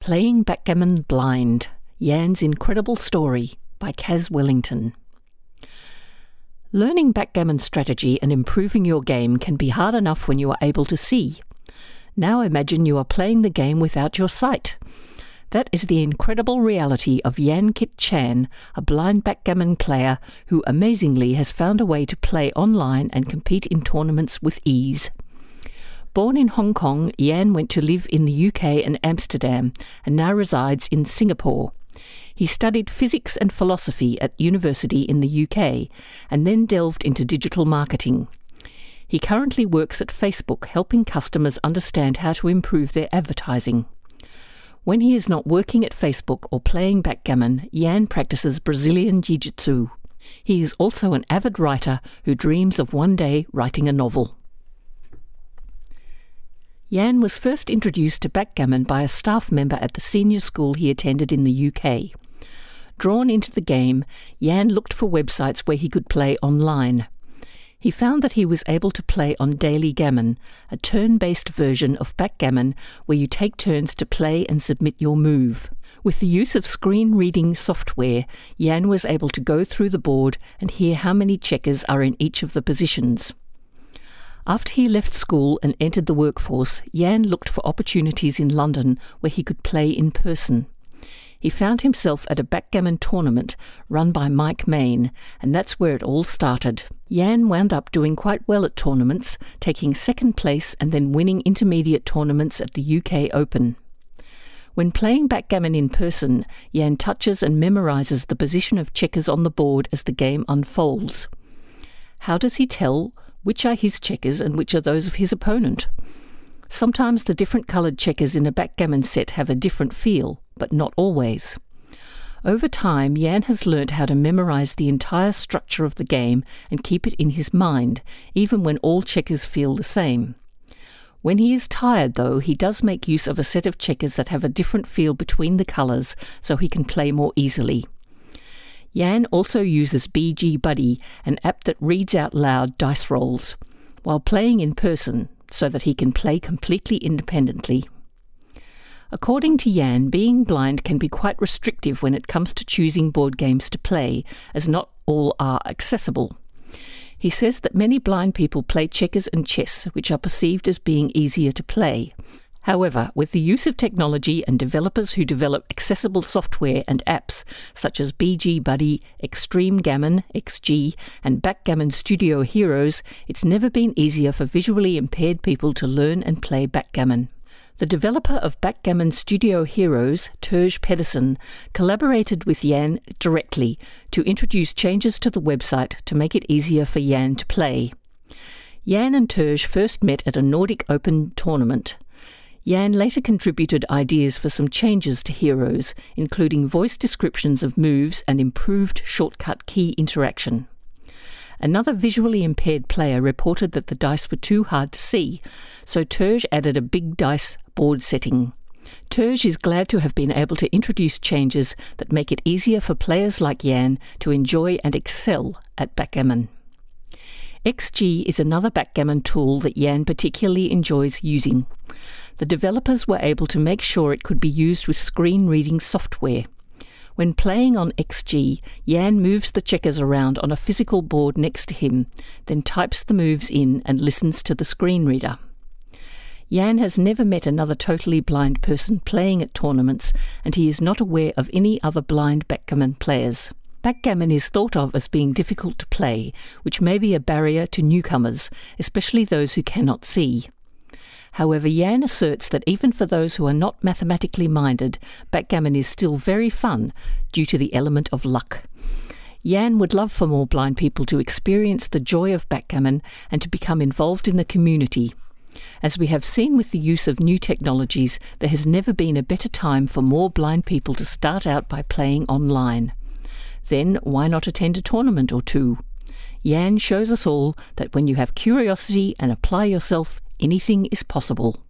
Playing Backgammon Blind, Jan's Incredible Story by Kaz Wellington. Learning backgammon strategy and improving your game can be hard enough when you are able to see. Now imagine you are playing the game without your sight. That is the incredible reality of Jan Kit Chan, a blind backgammon player who amazingly has found a way to play online and compete in tournaments with ease. Born in Hong Kong, Jan went to live in the UK and Amsterdam and now resides in Singapore. He studied physics and philosophy at university in the UK and then delved into digital marketing. He currently works at Facebook, helping customers understand how to improve their advertising. When he is not working at Facebook or playing backgammon, Jan practices Brazilian Jiu-Jitsu. He is also an avid writer who dreams of one day writing a novel. Jan was first introduced to backgammon by a staff member at the senior school he attended in the UK. Drawn into the game, Jan looked for websites where he could play online. He found that he was able to play on Daily Gammon, a turn-based version of backgammon where you take turns to play and submit your move. With the use of screen-reading software, Jan was able to go through the board and hear how many checkers are in each of the positions. After he left school and entered the workforce, Jan looked for opportunities in London where he could play in person. He found himself at a backgammon tournament run by Mike Main, and that's where it all started. Jan wound up doing quite well at tournaments, taking second place and then winning intermediate tournaments at the UK Open. When playing backgammon in person, Jan touches and memorises the position of checkers on the board as the game unfolds. How does he tell which are his checkers and which are those of his opponent? Sometimes the different coloured checkers in a backgammon set have a different feel, but not always. Over time, Jan has learnt how to memorise the entire structure of the game and keep it in his mind, even when all checkers feel the same. When he is tired, though, he does make use of a set of checkers that have a different feel between the colours so he can play more easily. Jan also uses BG Buddy, an app that reads out loud dice rolls, while playing in person so that he can play completely independently. According to Jan, being blind can be quite restrictive when it comes to choosing board games to play, as not all are accessible. He says that many blind people play checkers and chess, which are perceived as being easier to play. However, with the use of technology and developers who develop accessible software and apps such as BG Buddy, Extreme Gammon, XG, and Backgammon Studio Heroes, it's never been easier for visually impaired people to learn and play backgammon. The developer of Backgammon Studio Heroes, Terj Pedersen, collaborated with Jan directly to introduce changes to the website to make it easier for Jan to play. Jan and Terj first met at a Nordic Open tournament. Jan later contributed ideas for some changes to Heroes, including voice descriptions of moves and improved shortcut key interaction. Another visually impaired player reported that the dice were too hard to see, so Terj added a big dice board setting. Terj is glad to have been able to introduce changes that make it easier for players like Jan to enjoy and excel at backgammon. XG is another backgammon tool that Jan particularly enjoys using. The developers were able to make sure it could be used with screen-reading software. When playing on XG, Jan moves the checkers around on a physical board next to him, then types the moves in and listens to the screen reader. Jan has never met another totally blind person playing at tournaments, and he is not aware of any other blind backgammon players. Backgammon is thought of as being difficult to play, which may be a barrier to newcomers, especially those who cannot see. However, Jan asserts that even for those who are not mathematically minded, backgammon is still very fun due to the element of luck. Jan would love for more blind people to experience the joy of backgammon and to become involved in the community. As we have seen with the use of new technologies, there has never been a better time for more blind people to start out by playing online. Then why not attend a tournament or two? Jan shows us all that when you have curiosity and apply yourself, anything is possible.